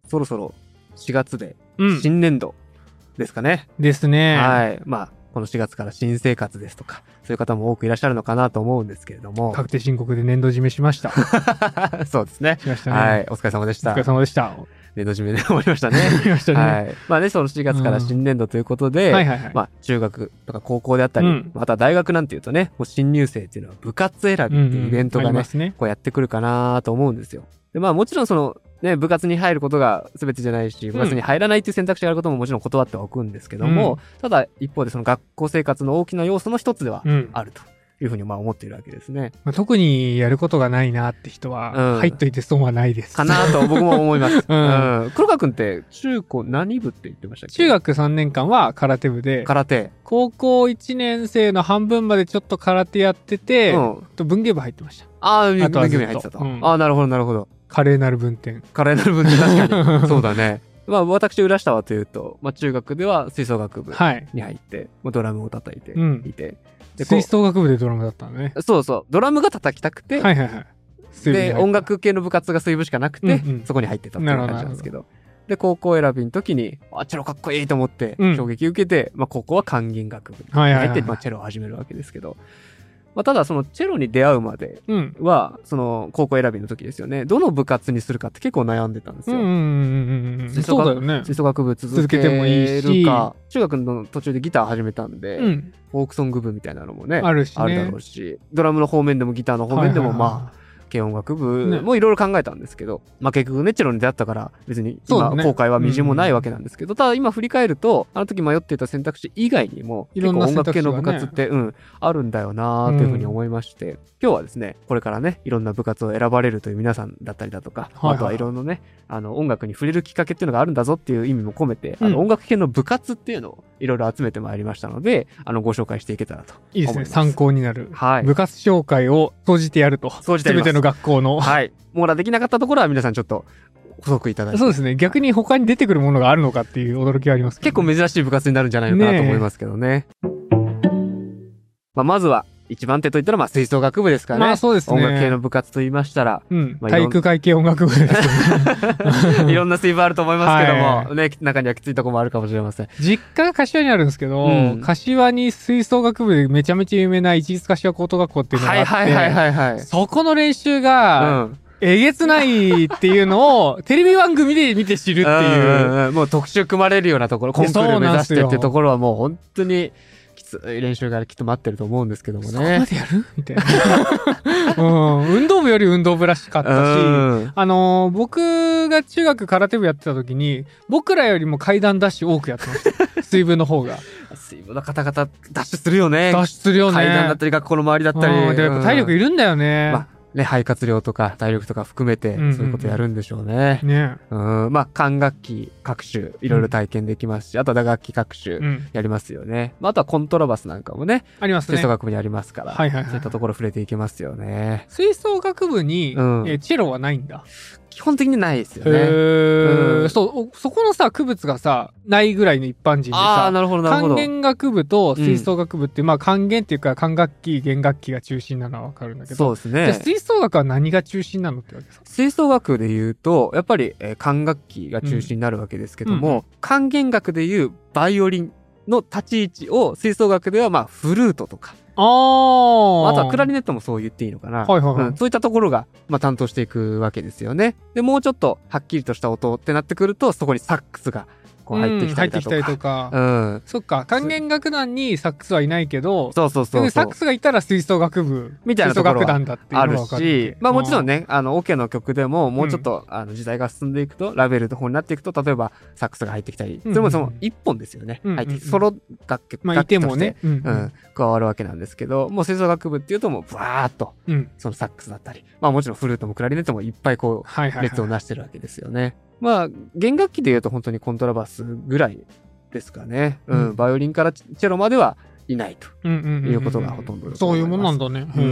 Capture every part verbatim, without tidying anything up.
そろそろしがつでうん新年度ですかね。 ですね。 はい。まあ、このしがつから新生活ですとか、そういう方も多くいらっしゃるのかなと思うんですけれども。 確定申告で年度締めしました。 そうですね。 しましたね。 はい。お疲れ様でした。 お疲れ様でした。 年度締めで終わりましたね。 終わりましたね。 はい。まあね、そのしがつから新年度ということで、 うん、はいはいはい。 まあ、中学とか高校であったり、うん、また大学なんていうとね、もう新入生っていうのは部活選びっていうイベントがね、うんうんねこうやってくるかなと思うんですよ。で、まあもちろんその、ね、部活に入ることが全てじゃないし、部活に入らないっていう選択肢があることももちろん断ってはおくんですけども、うん、ただ一方でその学校生活の大きな要素の一つではあるというふうにまあ思っているわけですね。 まあ、特にやることがないなって人は、入っといて損はないです。 かなと僕も思います。うん。うん、黒川くんって中高何部って言ってましたっけ？ 中学さんねんかんは空手部で、 空手。 高校いちねん生の半分までちょっと空手やってて、うん、と文芸部入ってました。 ああ、文芸部に入ってたと。うん、ああ、なるほどなるほど。 華麗なる文点。 華麗なる文点、確かに。そうだね。まあ、私、浦下はというと、まあ、中学では吹奏楽部に入って、はい、ドラムを叩いていて、うん、 で吹奏楽部でドラムだったのね。 そうそう。ドラムが叩きたくて、 はいはいはい。 で、音楽系の部活が水部しかなくて、うんうん、そこに入ってたっていう感じなんですけど。で、高校選びの時に、あ、チェロかっこいいと思って、衝撃受けて、うん、まあ、高校は管弦楽部に入って、はいはいはい、まあ、チェロを始めるわけですけど、まあ、ただそのチェロに出会うまでは、うん、その高校選びの時ですよね。どの部活にするかって結構悩んでたんですよ。うんうんうんうん、そうだよね。吹奏楽部続けてもいいし、中学の途中でギター始めたんで、うん、フォークソング部みたいなのもね、あるしね、あるだろうし、ドラムの方面でもギターの方面でもまあ、はいはいはい、軽音楽部もいろいろ考えたんですけど、ね、まあ結局ね、チェロに出会ったから別に今後悔はみじんもないわけなんですけど、ね、ただ今振り返ると、あの時迷っていた選択肢以外にも結構音楽系の部活って、ね、うん、あるんだよなーというふうに思いまして、うん、今日はですね、これからね、いろんな部活を選ばれるという皆さんだったりだとか、はいはい、あとはいろんなね、あの音楽に触れるきっかけっていうのがあるんだぞっていう意味も込めて、うん、あの音楽系の部活っていうのをいろいろ集めてまいりましたので、あのご紹介していけたらと思います。 いいですね、参考になる。はい。部活紹介を総じてやると。総じてやります。全ての学校の。 はい。はい、網羅できなかったところは皆さんちょっと補足いただいて。 そうですね。逆に他に出てくるものがあるのかっていう驚きはありますけど、ね、 結構珍しい部活になるんじゃないのかなと思いますけどね。まあ、まずは一番手といったらまあ吹奏楽部ですからね。まあそうですね。音楽系の部活と言いましたら、うん、まあ、 体育会系音楽部ですよね。いろんな水部あると思いますけども、はい、ね、中にはきついところもあるかもしれません。 実家が柏にあるんですけど、うん、柏に吹奏楽部でめちゃめちゃ有名な一律柏高等学校っていうのがあって、はいはいはいはい、はい、そこの練習が、うんえげつないっていうのをテレビ番組で見て知るっていう。うんうんうん、 もう特集組まれるようなところ、コンクール目指してっていうところはもう本当にきつい練習がきっと待ってると思うんですけどもね。そこまでやるみたいな、うん。運動部より運動部らしかったし、うん、あのー、僕が中学空手部やってた時に、僕らよりも階段ダッシュ多くやってました。水部の方が。 水部の方々ダッシュするよね。 ダッシュするよね。 階段だったり学校の周りだったり。 うん、でやっぱ体力いるんだよね。まあね、肺活量とか体力とか含めて、そういうことやるんでしょうね。うんうんうん、ね。うん。まあ、管楽器各種、いろいろ体験できますし、うん、あとは打楽器各種、やりますよね。うん、まあ、あとはコントラバスなんかもね。 ありますね。 吹奏楽部にありますから。はいはいはい。そういったところ触れていけますよね。 吹奏楽部に、うん、えチェロはないんだ。 基本的にないですよね。へー、うん、そう、そこのさ、区別がさ、ないぐらいの一般人でさ、 あ、なるほどなるほど。 管弦楽部と吹奏楽部って、うん、まあ管弦っていうか管楽器、弦楽器が中心なのはわかるんだけど、 そうですね。 じゃあ吹奏楽は何が中心なのってわけですか？ 吹奏楽で言うと、やっぱり、えー、管楽器が中心になるわけですけども、うんうん、管弦楽で言うバイオリンの立ち位置を吹奏楽ではまあフルートとか、ああとはクラリネットもそう言っていいのかな。はいはいはい。うん、そういったところが、まあ、担当していくわけですよね。で、もうちょっとはっきりとした音ってなってくると、そこにサックスがこう入ってきたりだとか。うん、入ってきたりとか。うん。そっか。管弦楽団にサックスはいないけど、そうそうそうそう。サックスがいたら吹奏楽部みたいなところはあるし、まあもちろんね、あの、オケの曲でももうちょっと、うん、あの、時代が進んでいくと、ラベルの方になっていくと、例えばサックスが入ってきたり、それもその一本ですよね。うんうんうん、入ってきて、ソロ楽曲、 まあいてもね、 うんうん、加わるわけなんですけど、もう吹奏楽部っていうともう、ブワーっと、うん、そのサックスだったり、まあもちろんフルートもクラリネットもいっぱいこう、列をなしてるわけですよね。まあ、弦楽器で言うと本当にコントラバスぐらいですかね。うん。うん、バイオリンからチェロまではいないということがほとんどだと思います。 そういうもんなんだね。 うん。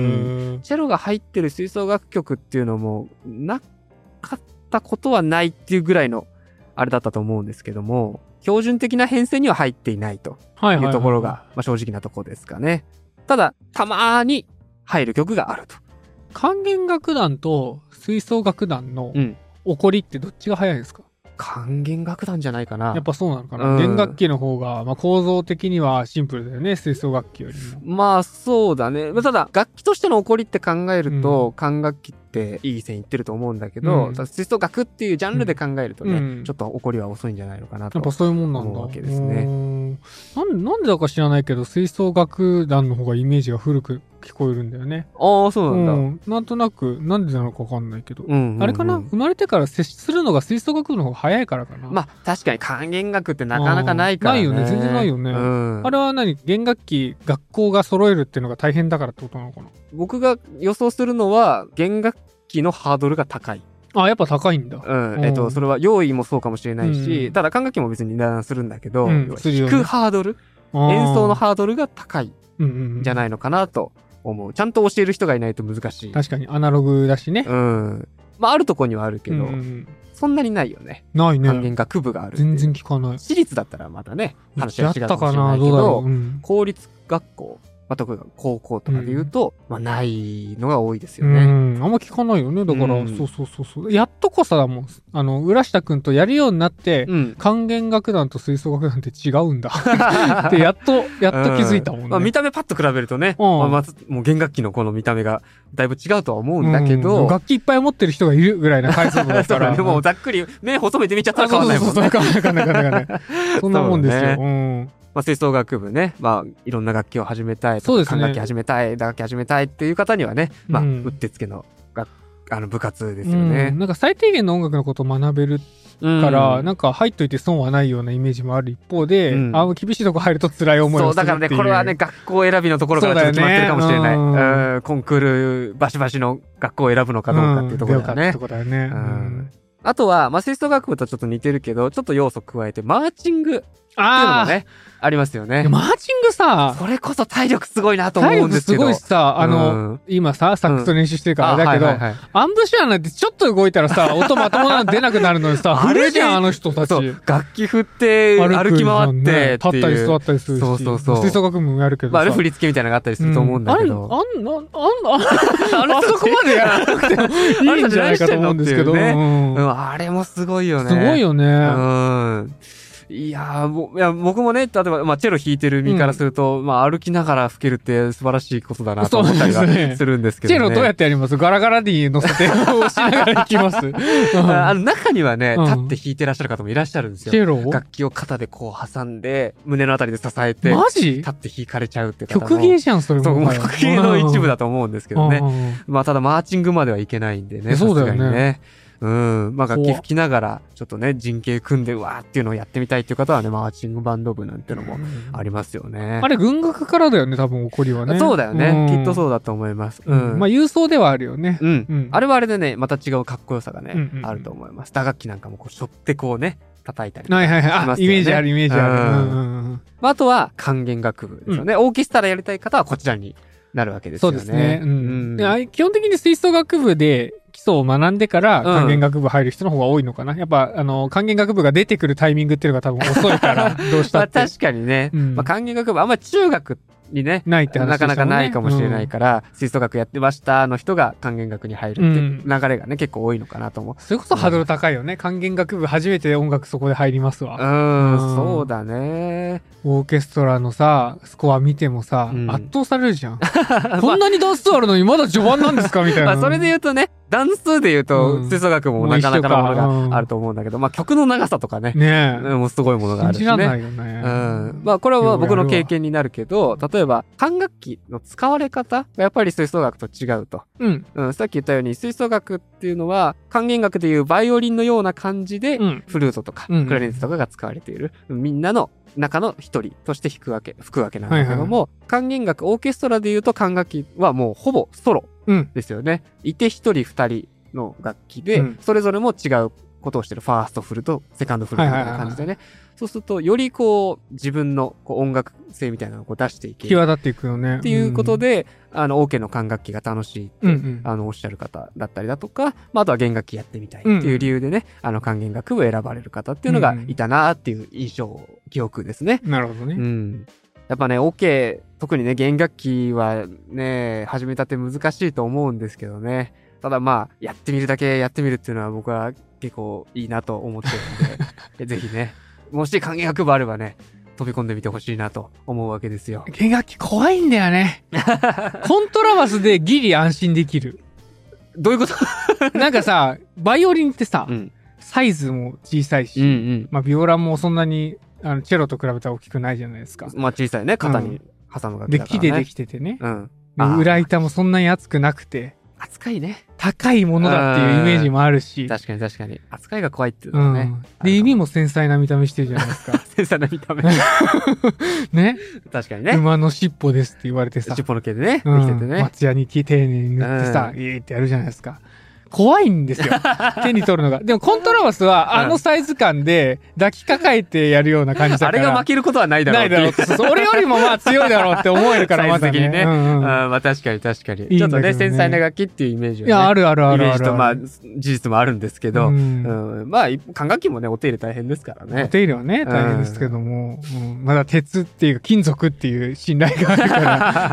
チェロが入ってる吹奏楽曲っていうのもなかったことはないっていうぐらいのあれだったと思うんですけども、標準的な編成には入っていないというところが、まあ正直なところですかね。ただ、たまーに入る曲があると。 管弦楽団と吹奏楽団の、うん、起こりってどっちが早いですか？ 管弦楽団じゃないかな。 やっぱそうなのかな。うん、弦楽器の方が、まあ、構造的にはシンプルだよね、吹奏楽器よりも。 まあそうだね。ただ楽器としての起こりって考えると、うん、管楽器っていい線いってると思うんだけど、うん、吹奏楽っていうジャンルで考えるとね、うん、ちょっと起こりは遅いんじゃないのかなとやっぱそういうもんなんだ思うわけですね。 なんなんでだか知らないけど吹奏楽団の方がイメージが古く聞こえるんだよね。 ああ、そうなんだ、うん。 なんとなく、なんでなのかわかんないけど。うんうんうん、あれかな生まれてから接するのが吹奏楽部の方が早いからかな。 まあ、確かに管弦楽ってなかなかないからね。 ないよね。全然ないよね。うん、あれは何弦楽器、学校が揃えるっていうのが大変だからってことなのかな。 僕が予想するのは、弦楽器のハードルが高い。 あ、やっぱ高いんだ。 うん。えっと、それは用意もそうかもしれないし、うん、ただ管楽器も別に値段するんだけど、うん、弾くハードル、演奏のハードルが高いんじゃないのかなと思う。ちゃんと教える人がいないと難しい。 確かにアナログだしね。 うん。まあ、あるとこにはあるけど、うん、そんなにないよね。 ないね。 管弦楽部がある。 全然聞かない。 私立だったらまたね、話は違うかもしれないけど、うん、公立学校、まあ、特に高校とかで言うと、うん、まあ、ないのが多いですよね。 うん、あんま聞かないよね。だから、うん、そうそうそうそう。やっとこさだもん。あの、浦下くんとやるようになって、うん、管弦楽団と吹奏楽団って違うんだ。ってやっと、やっと気づいたもんね。うん、 まあ、見た目パッと比べるとね、うん、まあ、まず、もう弦楽器のこの見た目がだいぶ違うとは思うんだけど、 うん、楽器いっぱい持ってる人がいるぐらいな解像度だから。 でもざっくり目細めて見ちゃったら変わんないもんね。 そうそうそう、変わんない変わんない変わんない。そんなもんですよ。うん。 まあ、吹奏楽部ね、まあ、いろんな楽器を始めたいとか、管楽器始めたい、打楽器始めたいっていう方にはね、まあ、うん、うってつけの楽あの部活ですよね、 うん。なんか最低限の音楽のことを学べるから、うん、なんか入っといて損はないようなイメージもある一方で、うん、あ厳しいとこ入ると辛い思いをするっていう。 そう、だからね、これはね、学校選びのところからちょっと決まってるかもしれない。う、ね、うん、コンクールバシバシの学校を選ぶのかどうかっていうところだよね。 うん、ってとこだよね。うん、 あとは、まあ、吹奏楽部とちょっと似てるけど、ちょっと要素加えて、マーチングっていうのもね、ありますよね。 マーチングさ、 それこそ体力すごいなと思うんですけど。 体力すごいさ、あの、うん、今さ、サックス練習してるからあれだけど、うんはいはいはい、アンブシュアなんてちょっと動いたらさ、音まともなの出なくなるのにさ、振るじゃん、あの人たち。そう、 楽器振って、歩き回って、ね、 立ったり座ったりするし。そうそうそう。吹奏楽部もやるけどさ。 まあ、ある振り付けみたいなのがあったりすると思うんだけど。 うん、あん、あん、あん、あん、あそこまでやらなくてもいいんじゃないかと思うんですけど。 ね、うん、あれもすごいよね。 すごいよね。うん。いやーもいや僕もね、例えば、まあ、チェロ弾いてる身からすると、うん、まあ、歩きながら吹けるって素晴らしいことだなと思ったりはするんですけどね。 チェロどうやってやります？ガラガラに乗せて押しながら弾きます。うん、 あの中にはね、立って弾いてらっしゃる方もいらっしゃるんですよ。 チェロ？ 楽器を肩でこう挟んで、胸のあたりで支えて、 マジ？ 立って弾かれちゃうって方も。 曲芸じゃん、それも。 そう、曲芸の一部だと思うんですけどね。まあ、ただマーチングまではいけないんでね。 そうだよね。 うん。まあ、楽器吹きながら、ちょっとね、陣形組んで、うわーっていうのをやってみたいっていう方はね、マーチングバンド部なんてのもありますよね。 あれ、軍楽からだよね、多分、起こりはね。 そうだよね。きっとそうだと思います。うん。 まあ、郵送ではあるよね。 うん。あれはあれでね、また違うかっこよさがね、あると思います。打楽器なんかもこう、しょってこうね、叩いたりとか。 はいはいはい。あ、イメージある、イメージある。うんあとは、管弦楽部ですよね。オーケストラやりたい方はこちらになるわけですよね。 そうですね。うん。基本的に吹奏楽部で、基礎を学んでから管弦楽部入る人の方が多いのかな、うん、やっぱあの管弦楽部が出てくるタイミングっていうのが多分遅いからどうしたってまあ確かにね、うん、まあ、管弦楽部あんまり中学にねないって話、ね、 なかなかないかもしれないから、うん、吹奏楽やってましたの人が管弦楽に入るっていう流れがね、うん、結構多いのかなと思う。 それこそハードル高いよね。管弦楽部初めて音楽そこで入りますわ。 うん、うん、そうだね。 オーケストラのさスコア見てもさ、うん、圧倒されるじゃん。こんなに段数あるのにまだ序盤なんですかみたいな。 まあそれで言うとね、段数で言うと、吹奏楽もなかなかのものがあると思うんだけど、うん、まあ曲の長さとかね、 ねえ、 もうすごいものがあるしね。 信じらんないよね。 うん。まあこれは僕の経験になるけど、例えば管楽器の使われ方がやっぱり吹奏楽と違うと。うん。うん。さっき言ったように吹奏楽っていうのは管弦楽でいうバイオリンのような感じで、うん、フルートとかクラリネットとかが使われている。うん、みんなの中の一人として弾くわけ、吹くわけなんだけども、はいはい、管弦楽、オーケストラで言うと管楽器はもうほぼソロですよね。うん、いて一人二人の楽器で、うん、それぞれも違うことをしてる。ファーストフルとセカンドフルみたいな感じでね。はいはいはいはい、そうすると、よりこう、自分のこう音楽性みたいなのをこう出していける。 際立っていくよね。 っていうことで、うん、あの、オーケーの管楽器が楽しいって、うんうん、あの、おっしゃる方だったりだとか、まあ、あとは弦楽器やってみたいっていう理由でね、うん、あの、管弦楽部を選ばれる方っていうのがいたなっていう印象、記憶ですね。 なるほどね。 うん。やっぱね、オーケー、特にね、弦楽器はね、始めたて難しいと思うんですけどね。 ただまあ、やってみるだけやってみるっていうのは僕は結構いいなと思ってるんで、ぜひね、もし管弦楽部あればね、飛び込んでみてほしいなと思うわけですよ。 弦楽器怖いんだよね。コントラバスでギリ安心できる。 どういうことなんかさ、バイオリンってさ、 うん、 サイズも小さいし、うんうん、まあビオラもそんなにあのチェロと比べたら大きくないじゃないですか。 まあ小さいね、肩に挟む楽器だからね。 で、木でできててね。 うん。 裏板もそんなに厚くなくて。 扱いね。 高いものだっていうイメージもあるし。 確かに確かに。扱いが怖いっていうのはね。うん、 で、指も繊細な見た目してるじゃないですか。 繊細な見た目。 ね。 確かにね。 馬の尻尾ですって言われてさ。 尻尾の毛でね。できててね。 松屋に丁寧に塗ってさ、いいってやるじゃないですか。怖いんですよ。手に取るのが。でもコントラバスはあのサイズ感で抱きかかえてやるような感じだから。 あれが負けることはないだろう。 ないだろうって。俺よりもまあ強いだろうって思えるからまだね。 サイズ的にね。うんうん、あまあ確かに確かに。いいね、ちょっとね、繊細な楽器っていうイメージは、ね。 いや、あるあるあるある。 イメージとまあ、事実もあるんですけど、うんうん、まあ、管楽器もね、お手入れ大変ですからね。 お手入れはね、大変ですけども、うんうん、まだ鉄っていうか金属っていう信頼があるから、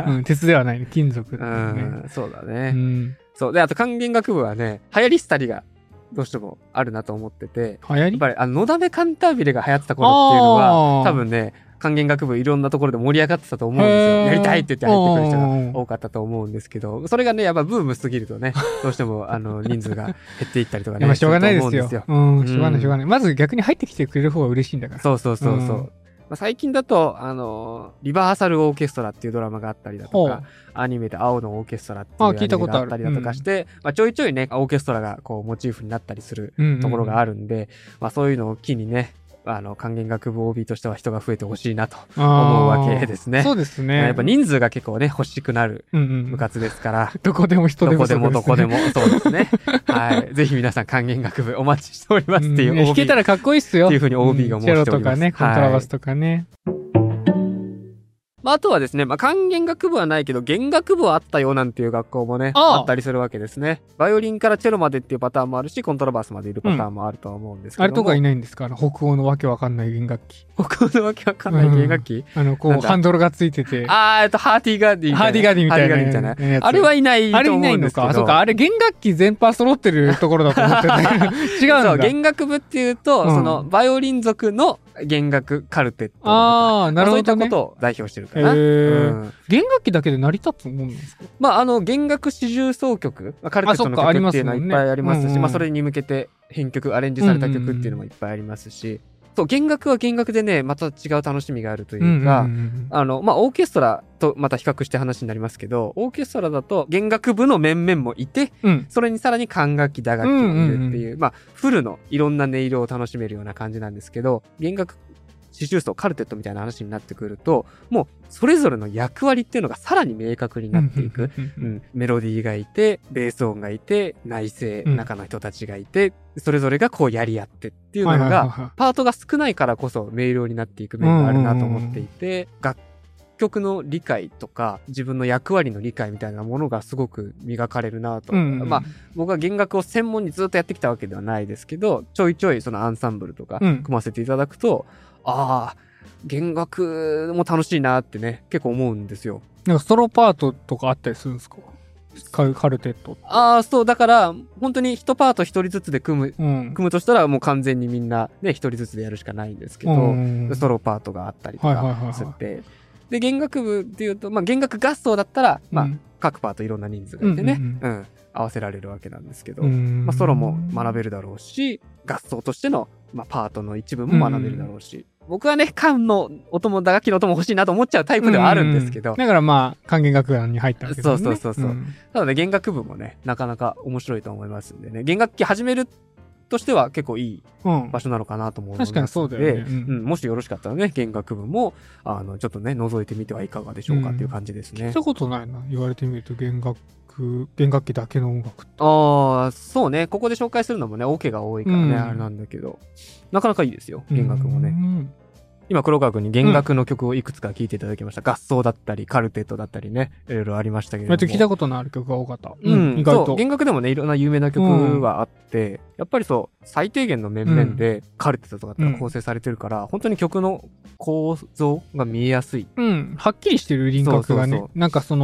うん、鉄ではないね、金属っていうね、 うん。そうだね。 うんそう。で、あと管弦楽部はね、流行り廃りがどうしてもあるなと思ってて。 流行りやっぱり、あの、のだめカンタービレが流行ってた頃っていうのは、多分ね、管弦楽部いろんなところで盛り上がってたと思うんですよ。やりたいって言って入ってくる人が多かったと思うんですけど、それがね、やっぱブームすぎるとね、どうしても、あの、人数が減っていったりとかね。 まあ、しょうがないですよ。うん、しょうがないしょうがない。まず逆に入ってきてくれる方が嬉しいんだから。 そうそうそうそう。うんまあ、最近だと、あのー、リバーサルオーケストラっていうドラマがあったりだとか、アニメで青のオーケストラっていうアニメがあったりだとかして、まあ、ちょいちょいね、オーケストラがこうモチーフになったりするところがあるんで、うんうん、まあそういうのを機にね、あの、管弦楽部 オービー としては人が増えてほしいなと思うわけですね。 そうですね。 やっぱ人数が結構ね、欲しくなる部活ですから。うんうん、 どこでも人でも、 ね、どこでもどこでも、そうですね。はい。ぜひ皆さん管弦楽部お待ちしておりますっていう、 うん。弾けたらかっこいいっすよ。 っていうふうに オービー が申しております。チェロとかね、コントラバスとかね。はいまあ、あとはですね、まあ、管弦楽部はないけど、弦楽部はあったよなんていう学校もね、あ, あったりするわけですね。バイオリンからチェロまでっていうパターンもあるし、コントラバスまでいるパターンもあるとは思うんですけど、うん、 あれとかいないんですかあの、北欧のわけわかんない弦楽器。 北欧のわけわかんない弦楽器、 うん、あの、こう、ハンドルがついてて。 あー、えっと、ハーティーガーディみたいな。 ハーティーガーディみたいな。ハーティーガーディみたいな。あれはいないと思うんですけど。あれいないのか。あ、そうか。あれ弦楽器全般揃ってるところだと思ってた。違うんだ。そう、 弦楽部っていうと、うん、その、バイオリン族の弦楽カルテット。 ああ、なるほど、ね。 そういったことを代表してるかな。へー。うん、弦楽器だけで成り立つもんなんですか？ まあ、あの、弦楽四重奏曲、カルテットの曲っていうのはいっぱいありますし、ま, す、ねうんうん、まあ、それに向けて編曲、アレンジされた曲っていうのもいっぱいありますし、うんうんうん、そう、弦楽は弦楽でね、また違う楽しみがあるというか、うんうんうん、あの、まあ、オーケストラとまた比較して話になりますけど、オーケストラだと弦楽部の面々もいて、うん、それにさらに管楽器、打楽器もいるっていう、うんうんうん、まあ、フルのいろんな音色を楽しめるような感じなんですけど、弦楽四重奏カルテットみたいな話になってくると、もうそれぞれの役割っていうのがさらに明確になっていく、うん、メロディーがいて、ベース音がいて、内声、うん、中の人たちがいて、それぞれがこうやり合ってっていうのが、パートが少ないからこそ明瞭になっていく面があるなと思っていて、楽曲の理解とか自分の役割の理解みたいなものがすごく磨かれるなと、うんうん、まあ僕は弦楽を専門にずっとやってきたわけではないですけど、ちょいちょいそのアンサンブルとか組ませていただくと、うん、ああ弦楽も楽しいなってね結構思うんですよ。 なんかソロパートとかあったりするんですか？カルテット。 ああ、そうだから本当に一パート一人ずつで組む、うん、組むとしたらもう完全にみんなね一人ずつでやるしかないんですけど、うんうん、ソロパートがあったりとかすって、はいはいはいはい、で弦楽部っていうと、まあ、弦楽合奏だったら、まあ、各パートいろんな人数がいてね、うんうんうんうん、合わせられるわけなんですけど、まあ、ソロも学べるだろうし、合奏としての、まあ、パートの一部も学べるだろうし、うん、僕はね管の音も打楽器の音も欲しいなと思っちゃうタイプではあるんですけど、 うんうん、だからまあ管弦楽団に入ったわけですね。 そうそうそうそう、うん、ただね弦楽部もねなかなか面白いと思いますんでね、弦楽器始めるとしては結構いい場所なのかなと思うので、うん、 確かにそうだよね、 うんうん、もしよろしかったらね弦楽部もあのちょっとね覗いてみてはいかがでしょうかっていう感じですね、うん、 聞いたことないな言われてみると弦楽弦楽器だけの音楽って。 ああそうね、ここで紹介するのもねオケが多いからね、うん、あれなんだけどなかなかいいですよ弦楽もね、うん今黒川くんに弦楽の曲をいくつか聴いていただきました、うん、合奏だったりカルテットだったりねいろいろありましたけれども、 聞いたことのある曲が多かった、 うん、意外と弦楽でもねいろんな有名な曲はあって、うん、やっぱりそう最低限の面々でカルテットとかって構成されてるから、うん、本当に曲の構造が見えやすい、 うん、はっきりしてる輪郭がね、そうそうそう、なんかその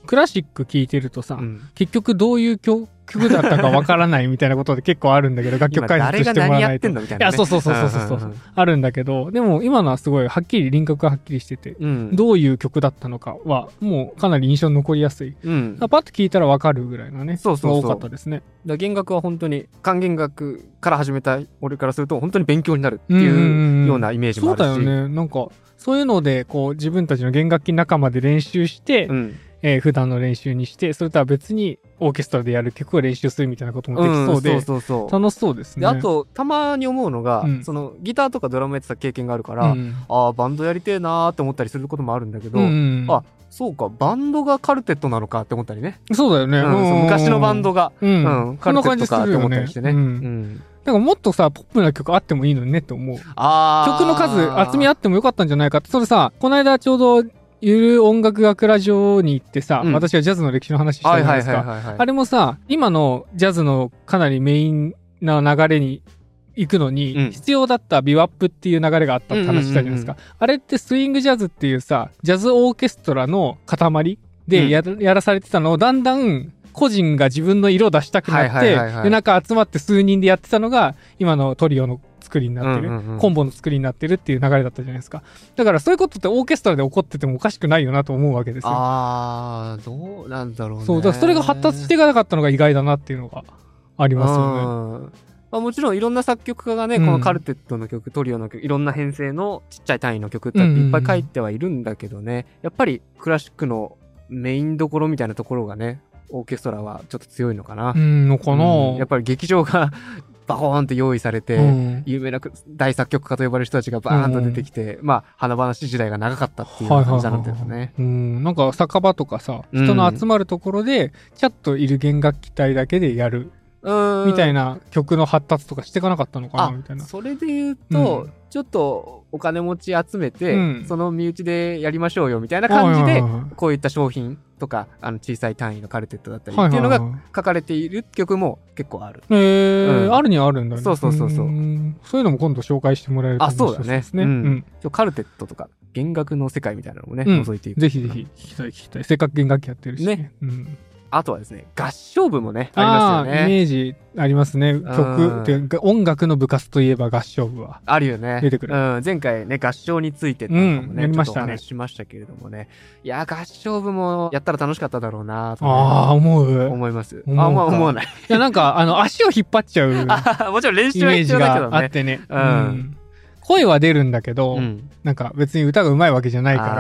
クラシック聴いてるとさ、うん、結局どういう曲曲だったかわからないみたいなことで結構あるんだけど、楽曲解説してもらわないと。 誰が何やってんのみたいな、ね。 いや、そうそうそうそうそう。あるんだけど、でも今のはすごいはっきり輪郭がはっきりしてて、うん、どういう曲だったのかはもうかなり印象に残りやすい。うん、パッと聞いたらわかるぐらいのね、そうそうそう多かったですね。 だ弦楽は本当に管弦楽から始めた俺からすると本当に勉強になるっていうようなイメージもあるし。 そうだよね。なんかそういうのでこう自分たちの弦楽器仲間で練習して、うんえー、普段の練習にして、それとは別にオーケストラでやる曲を練習するみたいなこともできそうで、うん、そうそうそう楽しそうですね。 で、あと、たまに思うのが、うん、その、ギターとかドラムやってた経験があるから、うん、ああ、バンドやりてえなーって思ったりすることもあるんだけど、うん、あ、そうか、バンドがカルテットなのかって思ったりね。 そうだよね。 うん、昔のバンドが、うん、うん、カルテットかって思ったりしてね。うん。 なんかもっとさ、ポップな曲あってもいいのにねって思う。あ曲の数、厚みあってもよかったんじゃないかって。それさ、この間ちょうど、ゆる音楽学ラジオに行ってさ、うん、私はジャズの歴史の話したじゃないですか。あれもさ、今のジャズのかなりメインな流れに行くのに、うん、必要だったビワップっていう流れがあったって話したじゃないですか。うんうんうんうん、あれってスイングジャズっていうさ、ジャズオーケストラの塊でや、うん、やらされてたのをだんだん個人が自分の色を出したくなって、はいはいはいはい、夜中集まって数人でやってたのが、今のトリオの作りになってる、うんうんうん、コンボの作りになってるっていう流れだったじゃないですか。だからそういうことってオーケストラで起こっててもおかしくないよなと思うわけですよ。 ああ、どうなんだろうね。 そう、だからそれが発達していかなかったのが意外だなっていうのがありますよね。 まあ、もちろんいろんな作曲家がね、うん、このカルテットの曲、トリオの曲、いろんな編成のちっちゃい単位の曲っていっぱい書いてはいるんだけどね、うんうんうん、やっぱりクラシックのメインどころみたいなところがね、オーケストラはちょっと強いのかな。 うんのかな、うん、 やっぱり劇場がバコーンって用意されて、うん、有名な大作曲家と呼ばれる人たちがバーンと出てきて、うん、まあ華々しい時代が長かったっていう感じなんだよね。 うん、なんか酒場とかさ、人の集まるところでちゃっといる弦楽器隊だけでやる。みたいな曲の発達とかしていかなかったのかなみたいな。 それで言うと、うん、ちょっとお金持ち集めて、うん、その身内でやりましょうよみたいな感じで、こういった商品とか、あの小さい単位のカルテットだったりっていうのが書かれている曲も結構ある。 へー、うん、あるにはあるんだね。 そうそうそうそう。 そういうのも今度紹介してもらえると面白いですね。あ、そうだね。うんうん、カルテットとか弦楽の世界みたいなのもね、覗いていく。 ぜひぜひ聞きたい聞きたい。せっかく弦楽器やってるしね。うんあとはですね、合唱部もね、ありますよね。 イメージありますね。曲っていうか、音楽の部活といえば合唱部は。 あるよね。 出てくる。 うん、前回ね、合唱についてとかもね、うん、やりましたね、ちょっとお話ししましたけれどもね。いや、合唱部もやったら楽しかっただろうなと、ね。 ああ、思う。 思います。あ、まあ思わない。いや、なんか、あの、足を引っ張っちゃう。 もちろん練習は必要だけどね。 あってね。うん。声は出るんだけど、うん、なんか別に歌が上手いわけじゃないから、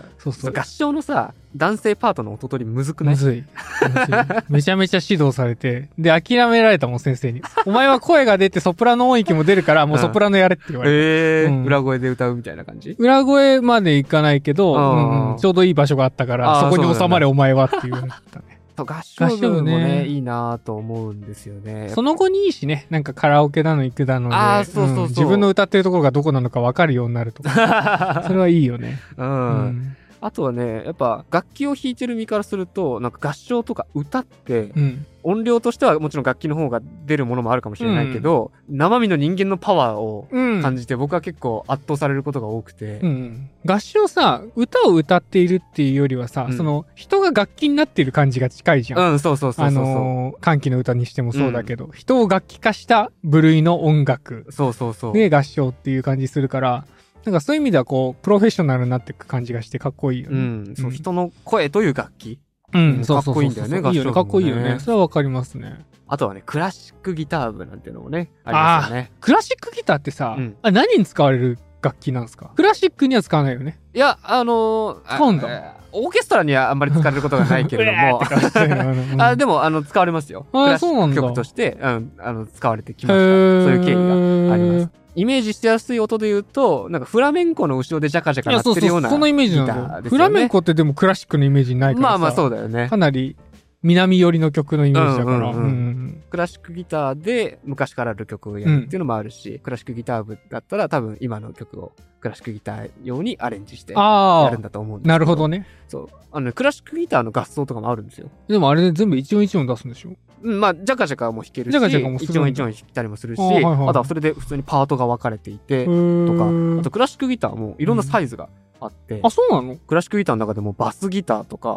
そうそう。合唱のさ、男性パートの音取りむずくない？ むずい。めちゃめちゃ指導されて、で、諦められたもん、先生に。お前は声が出てソプラノ音域も出るから、もうソプラノやれって言われて。 え、うん、ー、うん、裏声で歌うみたいな感じ？ 裏声までいかないけど、うんうん、ちょうどいい場所があったから、そこに収まれお前はって言われたね。 合唱部もね、いいなと思うんですよね。 その後にいいしね、なんかカラオケだの行くだので、あ、そうそうそう、うん、自分の歌ってるところがどこなのか分かるようになるとか。それはいいよね。うん。 うんあとはね、やっぱ楽器を弾いてる身からすると、なんか合唱とか歌って、うん、音量としてはもちろん楽器の方が出るものもあるかもしれないけど、うん、生身の人間のパワーを感じて、僕は結構圧倒されることが多くて、 うん、合唱さ、歌を歌っているっていうよりはさ、うん、その人が楽器になっている感じが近いじゃん。 うん、そうそうそうそうそう。あのー、歓喜の歌にしてもそうだけど、うん、人を楽器化した部類の音楽。 そうそうそう。 で合唱っていう感じするから、なんかそういう意味ではこう、プロフェッショナルになっていく感じがしてかっこいいよね。うん。 そう、人の声という楽器。 うん、 かっこいいんだよね、合唱部もね。 かっこいいよね。それはわかりますね。 あとはね、クラシックギター部なんていうのもね、ありますよね。 クラシックギターってさ、うん、あ何に使われる楽器なんですか？クラシックには使わないよね。 いや、あのー、 使うんだ。 オーケストラにはあんまり使われることがないけれども。あ、でも、あの、使われますよ。クラシック曲として、うん、あの、使われてきました。そういう経緯があります。イメージしやすい音で言うと、なんかフラメンコの後ろでジャカジャカ鳴ってるようなギターですよね。 そのイメージなんだよ。フラメンコってでもクラシックのイメージないからさ。 まあまあそうだよね。 かなり南寄りの曲のイメージだから。 クラシックギターで昔からある曲をやるっていうのもあるし、うん、クラシックギター部だったら多分今の曲をクラシックギター用にアレンジしてやるんだと思うんですけど。 なるほどね。 そう。あのね、クラシックギターの合奏とかもあるんですよ。 でもあれで全部一音一音出すんでしょ？ うん、まあ、ジャカジャカも弾けるし、ジャカジャカも一音一音弾いたりもするし、あ,、はいはい、あとはそれで普通にパートが分かれていて、とか、あとクラシックギターもいろんなサイズがあって、 うん、あ、そうなの？ クラシックギターの中でもバスギターとか、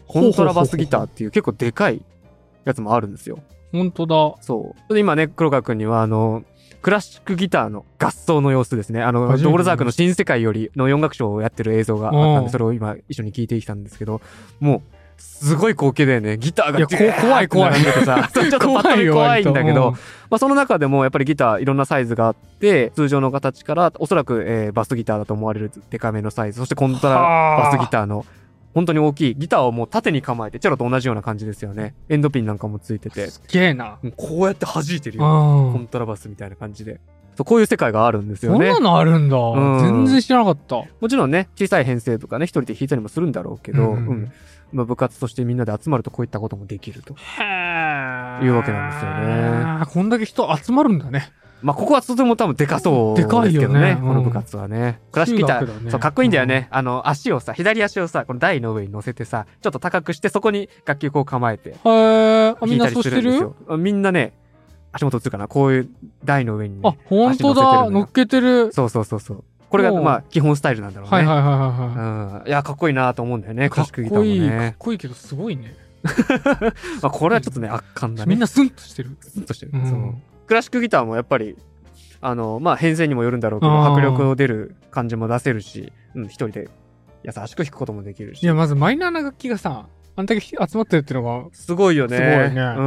コントラバスギターっていう結構でかいやつもあるんですよ。 本当だ。 そう。で今ね、黒川くんにはあの、クラシックギターの合奏の様子ですね。あの、ドボルザークの新世界よりの音楽ショーをやってる映像があったんで、それを今一緒に聞いてきたんですけど、もう、すごい光景だよね。ギターが怖い怖い。 ちょっとパッと見怖いんだけど、まあその中でもやっぱりギターいろんなサイズがあって、通常の形からおそらく、えー、バスギターだと思われるデカめのサイズ、そしてコントラバスギターの本当に大きいギターをもう縦に構えて、チェロと同じような感じですよね。エンドピンなんかもついてて。 すげえな。 こうやって弾いてるよ。コントラバスみたいな感じで。そう、こういう世界があるんですよね。 そんなのあるんだ。うん、全然知らなかった。 もちろんね、小さい編成とかね、一人で弾いたりもするんだろうけど、うん、うん。まあ、部活としてみんなで集まるとこういったこともできると。へー。いうわけなんですよね。 こんだけ人集まるんだね。 まあ、ここはとても多分でかそうですけどね。でかいよね。この部活はね。クラシックギター、ね、そう、かっこいいんだよね。うん、あの、足をさ、左足をさ、この台の上に乗せてさ、ちょっと高くして、そこに楽器をこう構えて。へー。あ、みんなそうしてる？ みんなね、足元映るかな、こういう台の上に、ね。 あ、ほんとだ。乗っけてる。 そうそうそうそう。これが、まあ、基本スタイルなんだろうね。 はいはいはいはい。 うん。いや、かっこいいなと思うんだよね、クラシックギターもね。 かっこいいけど、すごいね。 まあ、これはちょっとね、圧巻だね。 みんなスンとしてる。 スンとしてる。うん、そう。クラシックギターもやっぱり、あの、まあ、編成にもよるんだろうけど、迫力を出る感じも出せるし、うん、一人で優しく弾くこともできるし。 いや、まずマイナーな楽器がさ、あんだけ集まってるっていうのが、 すごいよね。 すごいね。 うん。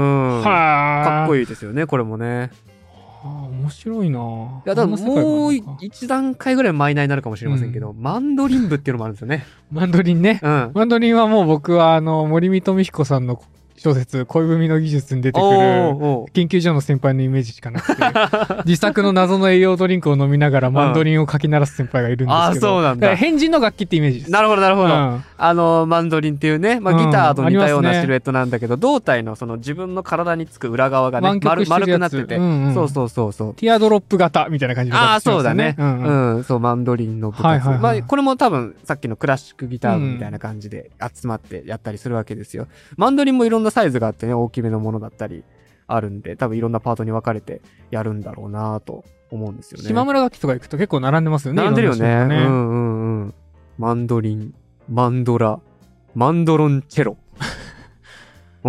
かっこいいですよね、これもね。 はあ、面白いな。いや、だからもう一段階ぐらいマイナーになるかもしれませんけど、うん、マンドリン部っていうのもあるんですよね。 マンドリンね。 うん。 マンドリンはもう僕は、あの、森見富彦さんの小説、恋文の技術に出てくる、研究所の先輩のイメージしかなくて、自作の謎の栄養ドリンクを飲みながらマンドリンをかき鳴らす先輩がいるんですけど、ああ、そうなんだ。変人の楽器ってイメージです。 なるほど、なるほど。うん、あの、マンドリンっていうね、まあ、ギターと似たようなシルエットなんだけど、うんね、胴体のその自分の体につく裏側がね、丸丸くなってて、うんうん、そうそうそうそう。 ティアドロップ型みたいな感じで、ね。 ああ、そうだね。うん、うんうん、そう、マンドリンの部活。はいはいはい、まあ、これも多分、さっきのクラシックギター部みたいな感じで集まってやったりするわけですよ。マンドリンもいろんなサイズがあってね、大きめのものだったりあるんで、多分いろんなパートに分かれてやるんだろうなと思うんですよね。 島村楽器とか行くと結構並んでますよね。 並んでるよね。ね、うんうんうん。マンドリン、マンドラ、マンドロンチェロ。うん、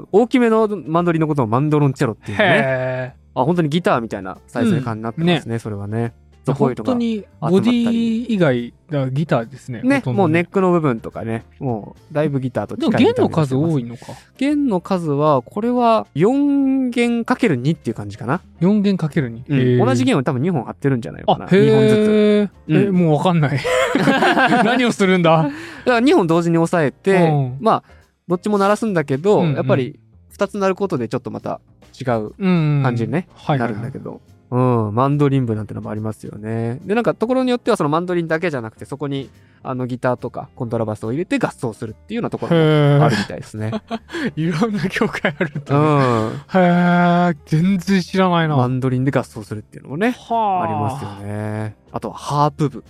大きめのマンドリンのことをマンドロンチェロっていうね。へー。あ、本当にギターみたいなサイズ感になってますね、うん、ねそれはね。 本当にボディ以外だギターですね。 ね、もうネックの部分とかね、もうだいぶギターと近い。 でも弦の数多いのか。 弦の数はこれはよんげんかけるにっていう感じかな。 よんげんかけるに。 うん、同じ弦を多分にほん貼ってるんじゃないのかな。 あ、へー。 にほんずつ。 え、うん、もうわかんない。何をするんだ。 だからにほん同時に押さえて、うん、まあどっちも鳴らすんだけど、うんうん、やっぱりふたつ鳴ることでちょっとまた違う感じにね、うんうん、なるんだけど。うん、マンドリン部なんてのもありますよね。で、なんかところによってはそのマンドリンだけじゃなくて、そこにあのギターとかコントラバスを入れて合奏するっていうようなところもあるみたいですね。 いろんな教会あるんだね。うん。へー、全然知らないな。 マンドリンで合奏するっていうのもね、はありますよね。あとはハープ部。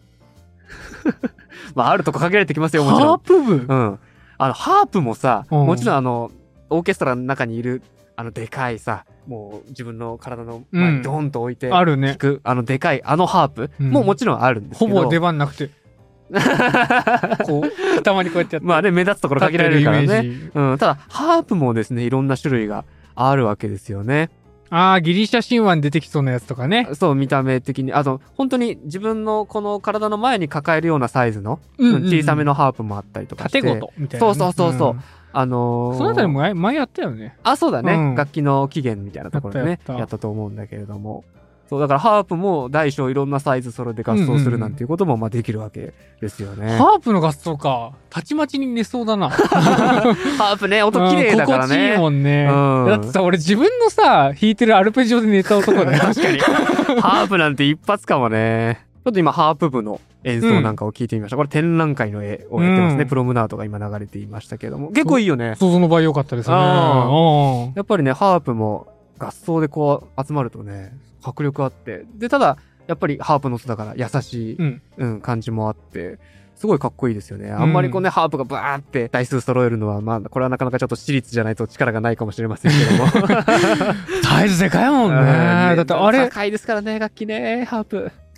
まあ、あるとこ限られてきますよ、もちろん。 ハープ部？ うん。あの、ハープもさ、うん、もちろんあの、オーケストラの中にいる、あの、でかいさ、もう自分の体の前にドーンと置いて、あるね。弾く、あのでかい、あのハープももちろんあるんですけど。 ほぼ出番なくて。こう、たまにこうやってやって。 まあね、目立つところ限られるからね。うん。ただ、ハープもですね、いろんな種類があるわけですよね。 ああ、ギリシャ神話に出てきそうなやつとかね。 そう、見た目的に。あと、本当に自分のこの体の前に抱えるようなサイズの、うんうんうん、小さめのハープもあったりとかして。 縦ごとみたいな、 ね。そうそうそうそう。うんあのー、 そのあたりも前やったよね。 あ、そうだね。うん、楽器の起源みたいなところでねやったやった、やったと思うんだけれども。そう、だからハープも大小いろんなサイズそれで合奏するなんていうこともまあできるわけですよね。うんうん、 ハープの合奏か。たちまちに寝そうだな。 ハープね、音綺麗だからね。 心地いいもんね。うん、だってさ、俺自分のさ、弾いてるアルペジオで寝た男だよ。 確かに。ハープなんて一発かもね。ちょっと今ハープ部の演奏なんかを聞いてみました。うん、これ展覧会の絵をやってますね。うん、プロムナードが今流れていましたけども。結構いいよね。 想像の場合良かったですね。 やっぱりね、ハープも合奏でこう集まるとね、迫力あって。で、ただ、やっぱりハープの音だから優しい、うんうん、感じもあって、すごいかっこいいですよね。あんまりこうね、うん、ハープがバーって台数揃えるのは、まあ、これはなかなかちょっと私立じゃないと力がないかもしれませんけども。 サイズでかいもんね。だってあれ。 高いですからね、楽器ね、ハープ。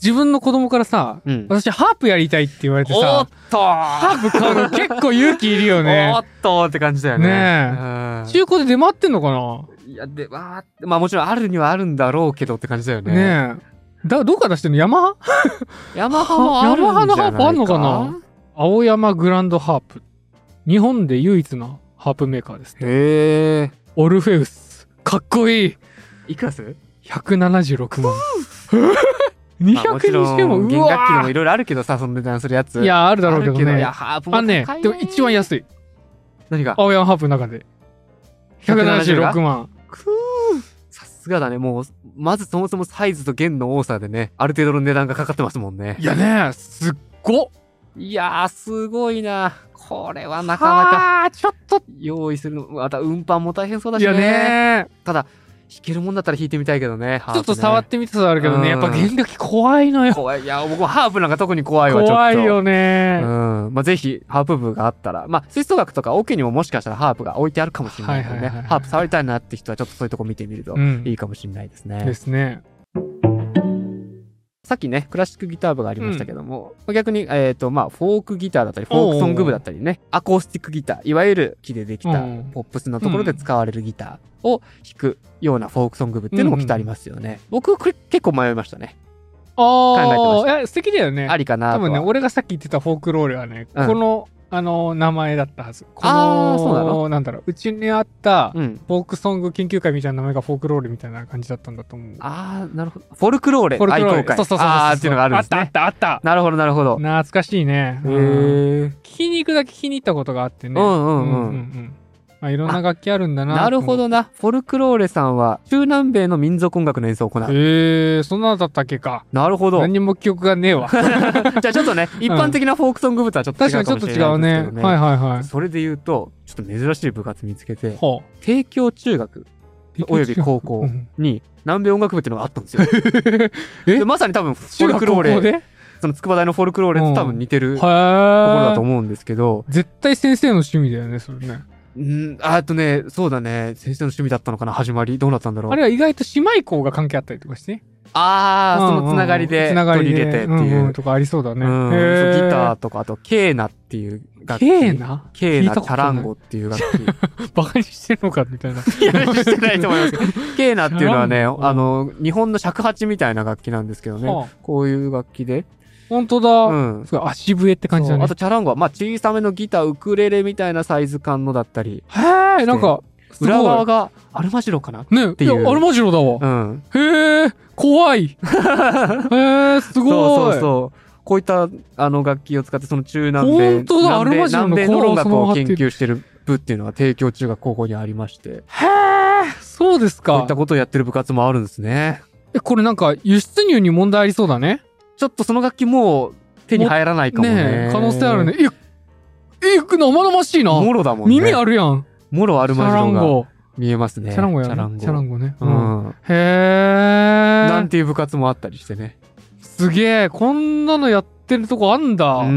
自分の子供からさ、うん、私ハープやりたいって言われてさ、 おっとハープ買うの結構勇気いるよね。 おっとって感じだよね。ねえ、うん、中古で出回ってんのかな。 いや、で、まあ、まあもちろんあるにはあるんだろうけどって感じだよね。 ねえ。だ、どっか出してんの？ヤマハヤマハもあるんじゃないか。ヤマハのハープあんのかな。 青山グランドハープ。日本で唯一のハープメーカーですね。 へー。 オルフェウス。かっこいい。 いくらする？ ひゃくななじゅうろくまん。にひゃくにじゅうまん。 弦楽器でもいろいろあるけどさ、その値段するやつ。 いや、あるだろうけどね。 いや、ハープも高いね。 あ、ね、でも一番安い。 何が？ 青山ハープの中で。ひゃくななじゅうろくまん。 くー。さすがだね。もう、まずそもそもサイズと弦の多さでね、ある程度の値段がかかってますもんね。 いやね、すっごっ。 いやー、すごいな。これはなかなか。 ちょっと。 用意するの、また運搬も大変そうだしね。 いやね。 ただ、弾けるもんだったら弾いてみたいけどね。 ちょっと触ってみたさあるけどね、やっぱ弦楽器怖いのよ。 怖い。いや、僕もハープなんか特に怖いわ、ちょっと。 怖いよね。 うん。まあ、ぜひ、ハープ部があったら、まあ、吹奏楽とかオケにももしかしたらハープが置いてあるかもしれないのでね。ハープ触りたいなって人はちょっとそういうとこ見てみるといいかもしれないですね。 うん、ですね。 さっきね、クラシックギター部がありましたけども、うん、逆に、えっと、まあ、フォークギターだったり、フォークソング部だったりね、アコースティックギター、いわゆる木でできたポップスのところで使われるギターを弾くようなフォークソング部っていうのもきっとありますよね。うん、僕、これ結構迷いましたね。 ああ、考えてました。いや、素敵だよね。 ありかなと。 多分ね、俺がさっき言ってたフォークロールはね、うん、この、あの、名前だったはず。この、 ああ、そうなの？ なんだろう、うちにあった、フォークソング研究会みたいな名前がフォークロールみたいな感じだったんだと思う。 ああ、なるほど。フォルクローレ愛好会。 そうそうそうそう。 ああ、っていうのがあるんですね。 あったあったあった。 なるほど、なるほど。 懐かしいね。 へえ。 聞きに行くだけ聞きに行ったことがあってね。 うんうんうん。うんうんうんまあ、いろんな楽器あるんだな。 なるほどな。フォルクローレさんは中南米の民族音楽の演奏を行う。 へえ、そんなのだったっけか。 なるほど。 何も記憶がねえわ。 じゃあちょっとね、一般的なフォークソング部とはちょっと違うかもしれないですけど、ね。 確かにちょっと違うね。はいはいはい。 それで言うと、ちょっと珍しい部活見つけて、帝京中学および高校に南米音楽部っていうのがあったんですよ。でまさに多分フォルクローレ。その筑波大のフォルクローレと多分似てるところだと思うんですけど。 絶対先生の趣味だよね、それね。 うん、あとね、そうだね。先生の趣味だったのかな、始まり。どうなったんだろう。 あれは意外と姉妹校が関係あったりとかして。 あー、そのつながりで取り入れてっていう。 うんうん、とかありそうだね。うん、 ギターとか、あと、ケーナっていう楽器。 ケーナケーナ、チャランゴっていう楽器。 バカにしてるのかみたいな。いや、してないと思いますけど。ケーナっていうのはね、あの、日本の尺八みたいな楽器なんですけどね。はあ、こういう楽器で。 本当だ。うん。すごい足笛って感じだね。 あとチャランゴは、まあ小さめのギター、ウクレレみたいなサイズ感のだったり。 へえ、なんか、 裏側がアルマジロかなねっていう。 いや、アルマジロだわ。 うん。 へえ、怖い。へえ、すごい。 そうそうそう。こういったあの楽器を使って、その中南米、 本当だ、アルマジロの南米の音楽を研究してる部っていうのが帝京中学高校にありまして。へえ、 そうですか。 こういったことをやってる部活もあるんですね。 え、これなんか輸出入に問題ありそうだね。 ちょっとその楽器もう手に入らないかもね。 ね可能性あるね。え、え、生々しいな。 もろだもんね。 耳あるやん。 もろアルマジロが見えますね。 チャランゴやね。チャランゴ。チャランゴね。 うん。 へえ。 なんていう部活もあったりしてね。 すげえ。こんなのやってるとこあんだ。うん。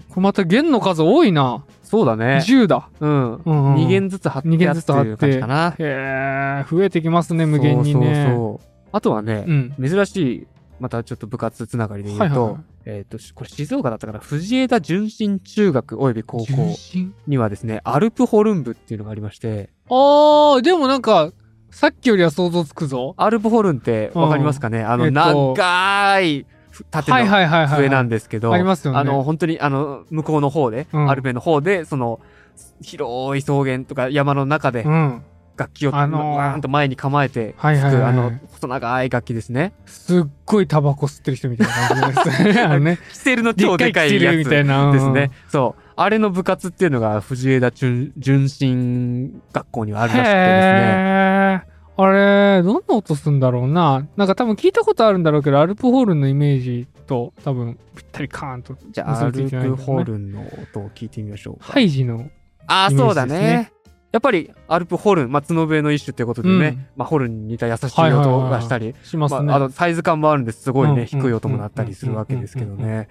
これまた弦の数多いな。 そうだね。 じゅうだ。 うん。うん、に弦ずつ貼ってやってる感じかな。 へえ。増えてきますね、無限にね。 そうそうそう。あとはね、うん、珍しい、またちょっと部活つながりで言うと、はいはいはい、えっ、ー、と、これ静岡だったから、藤枝純真中学及び高校にはですね、アルプホルン部っていうのがありまして。 あー、でもなんか、さっきよりは想像つくぞ。 アルプホルンってわかりますかね、うん、あの、えっと、長い縦の笛なんですけど、 ありますよね。 あの、本当にあの、向こうの方で、うん、アルペの方で、その、広い草原とか山の中で、うん楽器を、あのー、わーんと前に構えて吹く、はいはいはい、あの、細長い楽器ですね。 すっごいタバコ吸ってる人みたいな感じですね。あのね。 キセルの超でかいやつですね。うん、そう。あれの部活っていうのが藤枝純真学校にはあるらしくてですね。 あれ、どんな音すんだろうな。なんか多分聞いたことあるんだろうけど、アルプホルンのイメージと多分ぴったりカーンと、ね。 じゃあ、アルプホルンの音を聞いてみましょうか。 ハイジの、ね。 ああ、そうだね。やっぱり、アルプホルン、まあ、角笛の一種っていうことでね、うん、まあ、ホルンに似た優しい音がしたり、 しますね。 まあ、あの、サイズ感もあるんです、すごいね、うん、低い音も鳴ったりするわけですけどね。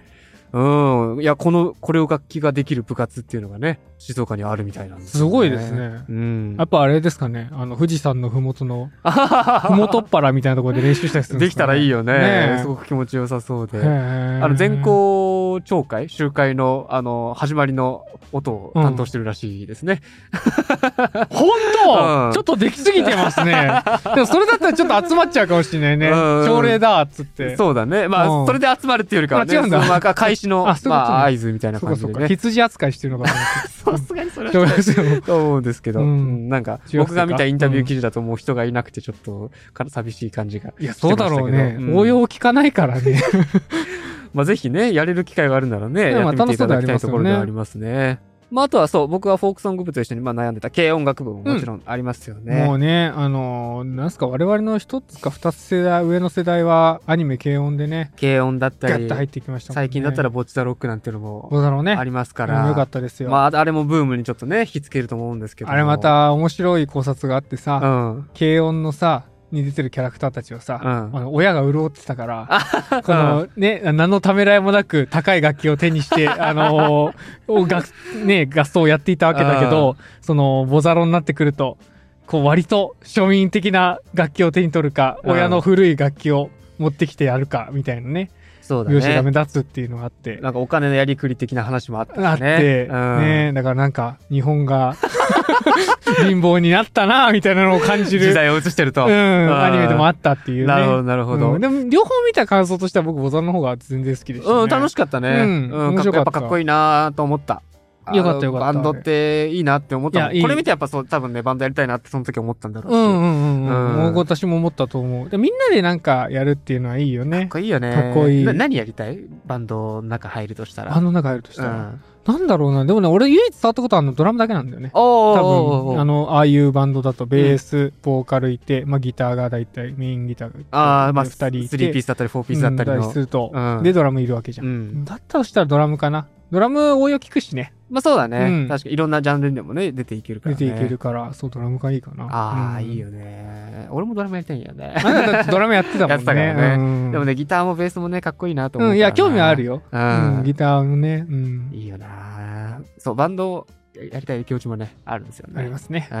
うん。いや、この、これを楽器ができる部活っていうのがね、静岡にあるみたいなんですよね。すごいですね。うん。やっぱあれですかね、あの、富士山のふもとの、ふもとっぱらみたいなところで練習したりするんですかね。 できたらいいよね。ね、すごく気持ちよさそうで。あの、全校朝会、集会の、あの、始まりの音を担当してるらしいですね。 うん、本当、うん、ちょっとできすぎてますね。でもそれだったらちょっと集まっちゃうかもしれないね。朝礼だっつって。 そうだね。まあ、うん、それで集まるっていうよりかはね。 違うんだ。 まあ、開始の、まあ、合図みたいな感じでね。 羊扱いしてるのかと思って。 さすがにそれはと思うんですけど、うん、なんか、僕が見たインタビュー記事だともう人がいなくてちょっと寂しい感じがしてましたけど。いや、 そうだろうね。うん、応用聞かないからね。 まあ、ぜひね、やれる機会があるならね、やってみていただきたいところではありますね。まあ、あとはそう、僕はフォークソング部と一緒にまあ悩んでた軽音楽部ももちろんありますよね。 うん、もうね、あのー、なんすか、我々の一つか二つ世代、上の世代はアニメ軽音でね。 軽音だったり、 ガッと入ってきましたもんね。 最近だったらボッチザロックなんていうのもありますから。 ね、うん、よかったですよ。 まあ、あれもブームにちょっとね、引きつけると思うんですけど。 あれまた面白い考察があってさ、うん、軽音のさ、に出てるキャラクターたちをさ、うん、あの親が潤ってたから、このね、何のためらいもなく高い楽器を手にして、あのー、ね、合奏をやっていたわけだけど、その、ボザロになってくると、こう割と庶民的な楽器を手に取るか、親の古い楽器を持ってきてやるか、みたいなね。 そうだね。 描写が目立つっていうのがあって。 なんかお金のやりくり的な話もあったしね。 あって、うん、ね、だからなんか日本が貧乏になったなみたいなのを感じる。 時代を映してると。 うん、アニメでもあったっていうね。 なるほど、なるほど、 うん。でも両方見た感想としては僕ボザンの方が全然好きでした、ね。 うん、楽しかったね。うん、うん、面白かった。やっぱかっこいいなと思った。 よかったよかった。 バンドっていいなって思ったもん。いいこれ見てやっぱそう、多分ね、バンドやりたいなってその時思ったんだろうし。うんうんうんうん。うん、私も思ったと思う。でみんなでなんかやるっていうのはいいよね。 かっこいいよね。 かっこいい。 何やりたいバンドの中入るとしたら。 バンドの中入るとしたら。うんなんだろうな。でもね、俺唯一触ったことあるのドラムだけなんだよね。 多分、あの、ああいうバンドだとベース、うん、ボーカルいて、まあギターがだいたいメインギターがいて、 ああ、まあふたりいて、 スリーピースだったりフォーピースだったりの。 うん、すると、うん、で、ドラムいるわけじゃん。うん、だったとしたらドラムかな。ドラム応用聞くしね。 まあそうだね、うん。確かにいろんなジャンルでもね、出ていけるからね。 出ていけるから、そう、ドラムがいいかな。 ああ、うん、いいよね。俺もドラムやりたいんやね。 あなただってドラムやってたもんね。 やってたからね、うん。でもね、ギターもベースもね、かっこいいなと思う。 うん、いや、興味はあるよ。うん、ギターもね。うん。いいよな。そう、バンドやりたい気持ちもね、あるんですよね。 ありますね。 うん。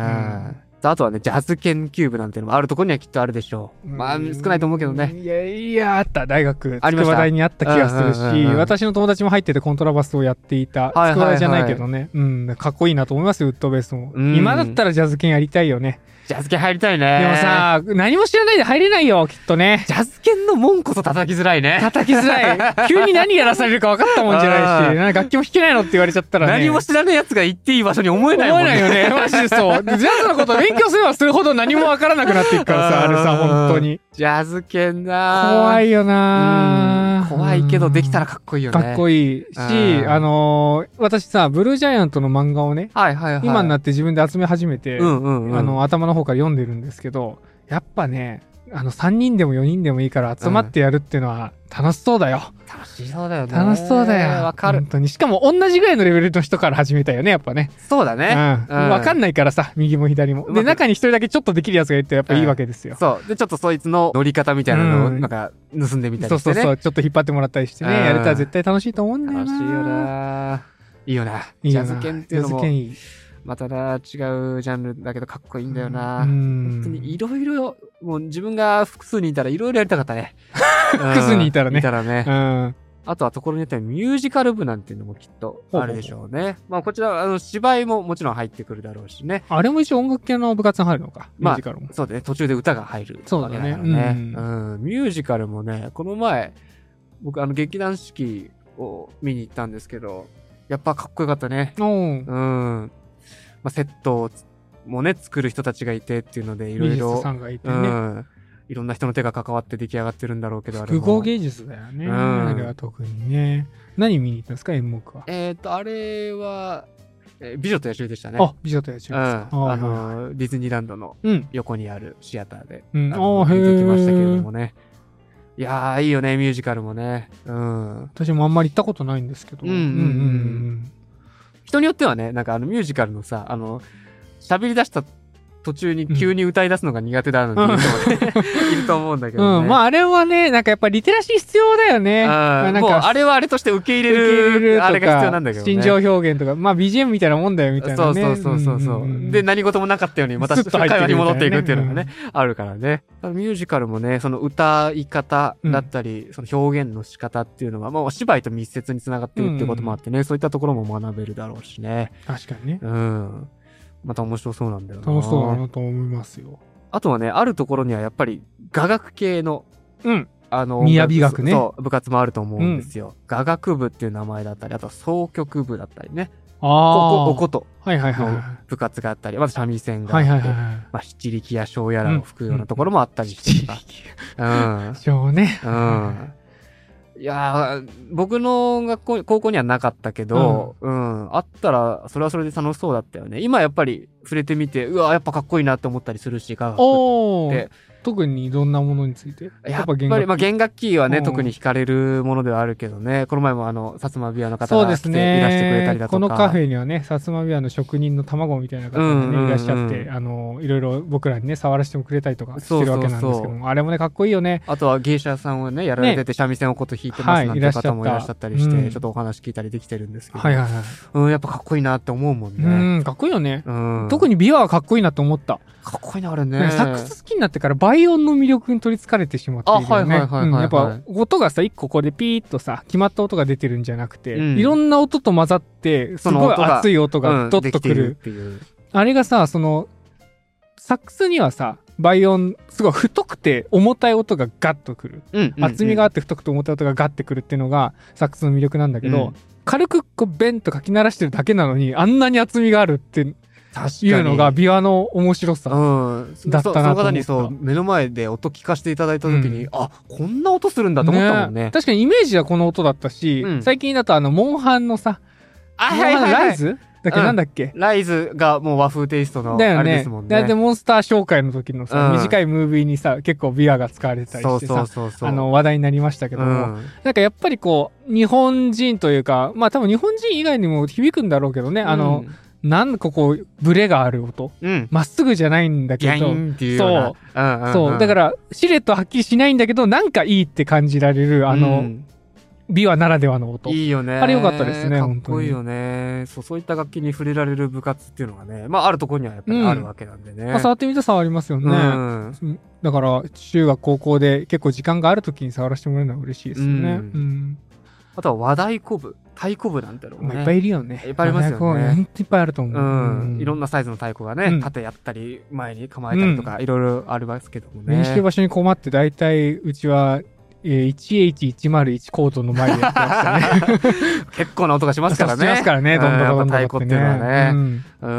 あとはね、ジャズ研究部なんていうのもあるところにはきっとあるでしょう。まあ、少ないと思うけどね。 いやいや、あった。大学。筑波大にあった気がするし、私の友達も入っててコントラバスをやっていた。筑波大じゃないけどね。うん。かっこいいなと思いますよ、ウッドベースも。今だったらジャズ研やりたいよね。 ジャズ研入りたいね。 でもさ、何も知らないで入れないよ、きっとね。 ジャズ研の門こそ叩きづらいね。 叩きづらい。急に何やらされるか分かったもんじゃないし、なんか楽器も弾けないのって言われちゃったらね。 何も知らない奴が行っていい場所に思えないもんね。 思えないよね。マジでそう。ジャズのことを勉強すればするほど何も分からなくなっていくからさ、あれさ、本当に。 ジャズ研な怖いよな怖いけどできたらかっこいいよね。 かっこいいし、あのー、私さ、ブルージャイアントの漫画をね、 はいはいはい、 今になって自分で集め始めて、 うんうんうん、 あの、頭の方から読んでるんですけど、やっぱね、あの、さんにんでもよにんでもいいから集まってやるっていうのは楽しそうだよ。 うん、楽しそうだよね。 楽しそうだよ。 わかる。 本当に。しかも同じぐらいのレベルの人から始めたよね、やっぱね。 そうだね。 うん。わ、うん、かんないからさ、右も左も。で、中に一人だけちょっとできるやつがいるとやっぱいいわけですよ。うん、 そう。で、ちょっとそいつの乗り方みたいなのを、なんか、盗んでみたりしてね、うん。そうそうそう。 ちょっと引っ張ってもらったりしてね、やれたら絶対楽しいと思うんだよな。 楽しいよな。いいよな。ジャズ研っていうのも。 ジャズ研いい。 またな、違うジャンルだけどかっこいいんだよな。本当にいろいろ、もう自分が複数にいたらいろいろやりたかったね。 複数にいたらね。 いたらね。 うん。 あとはところによってはミュージカル部なんていうのもきっとあるでしょうね。まあこちら、あの、芝居ももちろん入ってくるだろうしね。 あれも一応音楽系の部活に入るのか。ミュージカルも。 まあ、そうだね。途中で歌が入る。 そうだね。 ね、うん。うん。ミュージカルもね、この前、僕あの劇団四季を見に行ったんですけど、やっぱかっこよかったね。 うん。 うん。まあ、セットもね、作る人たちがいてっていうので、いろいろ。 さんがいてね。 うん。いろんな人の手が関わって出来上がってるんだろうけど、あれも。 複合芸術だよね。うん。あれは特にね。何見に行ったんですか、演目は。 えっと、あれは、えー、美女と野獣でしたね。 あ、美女と野獣ですか。 うん。あの、ディズニーランドの横にあるシアターで、 うん、ああ、見てきましたけれどもね。いやー、いいよね、ミュージカルもね。うん。 私もあんまり行ったことないんですけど。 うんうんうん。うんうん人によってはね、なんかあのミュージカルのさ、あの、喋り出した途中に急に歌い出すのが苦手だなんていう人もね、いると思うんだけどね。 うん、まああれはね、なんかやっぱリテラシー必要だよね。 あなんかもうあれはあれとして受け入れる、受け入れるあれが必要なんだけどね。 心情表現とか、まあ ビージーエム みたいなもんだよみたいなね。 そうそうそうそう。うんうん、で、何事もなかったようにまた会話に戻っていくっていうのがね、うん、あるからね。ミュージカルもね、その歌い方だったり、うん、その表現の仕方っていうのが、まあお芝居と密接につながってるっていうこともあってね、うんうん、そういったところも学べるだろうしね。 確かにね。 うん。また面白そうなんだよな。 楽しそうだなと思いますよ。 あとはね、あるところにはやっぱり雅楽系の、 うん。 あの、 雅楽ね。 そう、部活もあると思うんですよ。うん、雅楽部っていう名前だったり、あとは箏曲部だったりね。 ああ。 おことの部活があったり、まず三味線があって、はいはいはいはい、まあ七力や小やらを吹くようなところもあったりしてとか。 うん。小ね。 うん。いやー、僕の学校、高校にはなかったけど、うん、うん、あったら、それはそれで楽しそうだったよね。今やっぱり触れてみて、うわ、やっぱかっこいいなって思ったりするし、雅楽って。 特にどんなものについてやっぱり、まあ、弦楽器はね、特に惹かれるものではあるけどね、この前もあの、薩摩琵琶の方が来ていらしてくれたりだとか。 このカフェにはね、薩摩琵琶の職人の卵みたいな方がね、うんうんうん、いらっしゃって、あの、いろいろ僕らにね、触らせてもくれたりとかしてるわけなんですけども、そうそうそう、あれもね、かっこいいよね。 あとは芸者さんをね、やられてて、三味線をこと弾いてますなんていう方もいらっしゃったりして、はい、ちょっとお話聞いたりできてるんですけど、はいはいはい、うん、やっぱかっこいいなって思うもんね。 うん、かっこいいよね。うん、特に琵琶はかっこいいなって思った。 かっこいいな、あれね。 サックス好きになってから倍音の魅力に取り憑かれてしまっているよね。あ、はいはいはいはい、はい、うん。やっぱ音がさ、一個これピーッとさ、決まった音が出てるんじゃなくて、うん、いろんな音と混ざって、すごい熱い音がドッとくる。うん、っていう。あれがさ、その、サックスにはさ、倍音、すごい太くて重たい音がガッとくる。うんうんうん、厚みがあって太くて重たい音がガッてくるっていうのがサックスの魅力なんだけど、うん、軽くこうベンとかき鳴らしてるだけなのに、あんなに厚みがあるって、いうのが琵琶の面白さだったなと思った。うん、そ, その方にそう目の前で音聞かせていただいた時に、うん、あ、こんな音するんだと思ったもんね。ね、確かにイメージはこの音だったし、うん、最近だとあのモンハンのさ、 あ、はいはいはい、 ライズだっけ、うん、なんだっけ、 ライズがもう和風テイストのあれですもんね。 だよね。でモンスター紹介の時のさ、うん、短いムービーにさ結構琵琶が使われたりしてさ、そうそうそうそう、あの話題になりましたけども、うん、なんかやっぱりこう日本人というか、まあ多分日本人以外にも響くんだろうけどね、うん、あのなんかこうブレがある音、ま、うん、っすぐじゃないんだけど、そう、うんうんうん、そうだからシルエットはっきりしないんだけどなんかいいって感じられるあの、うん、琵琶ならではの音、 いいよね。 あれ良かったですね。 かっこいいよね。そう、そういった楽器に触れられる部活っていうのがね、まああるところにはやっぱりあるわけなんでね。 うん、まあ、触ってみたさはありますよね。うん、だから中学高校で結構時間があるときに触らせてもらえるのは嬉しいですよね。うんうん、 あとは和太鼓部、太鼓部なんだろうね。 まあ、いっぱいいるよね。 いっぱいありますよね。 本当にいっぱいあると思う。 うんうん、いろんなサイズの太鼓がね、うん、縦やったり、前に構えたりとか、うん、いろいろありますけどもね。 練習場所に困って、だいたいうちは、えー、いちエイチいちまるいち コートの前でやってましたね。 結構な音がしますからね。 しますからね、どんどんどんどん、 ね。太鼓っていうのはね、うん。うん。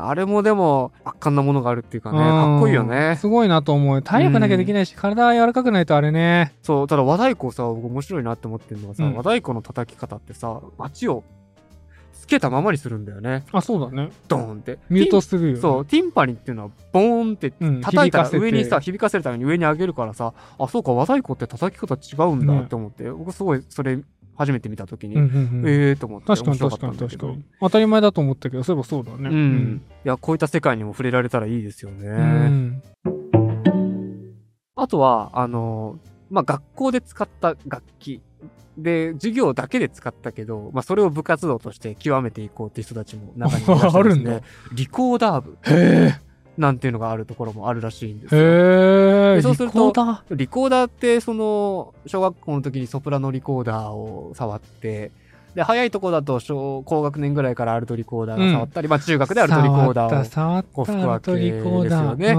あれもでも、圧巻なものがあるっていうかね、かっこいいよね。 すごいなと思う。体力なきゃできないし、うん、体は柔らかくないとあれね。 そう、ただ和太鼓さ、僕面白いなって思ってるのはさ、うん、和太鼓の叩き方ってさ、街をつけたままにするんだよね。 あ、そうだね。 ドーンって。 ミュートするよ、ね。 そう、ティンパニっていうのはボーンって叩いたら上にさ、響かせるために上に上げるからさ、あ、そうか、和太鼓って叩き方違うんだって思って、ね、僕すごいそれ初めて見たときに、うんうんうん、ええーと思って面白かったんだけど。確かに確かに。 当たり前だと思ったけど、そういえばそうだね。うん。うん、 いや、こういった世界にも触れられたらいいですよね。うん、あとは、あの、まあ、学校で使った楽器。で、授業だけで使ったけど、まあ、それを部活動として極めていこうっていう人たちも中にいらっしゃるんですね。リコーダー部。 へー。 なんていうのがあるところもあるらしいんですよ。 へー。 でそうすると、リコーダーリコーダーって、その、小学校の時にソプラノリコーダーを触って、で、早いとこだと小、高学年ぐらいからアルトリコーダーが触ったり、うん、まあ中学でアルトリコーダーをこう吹くわけですよね。うん、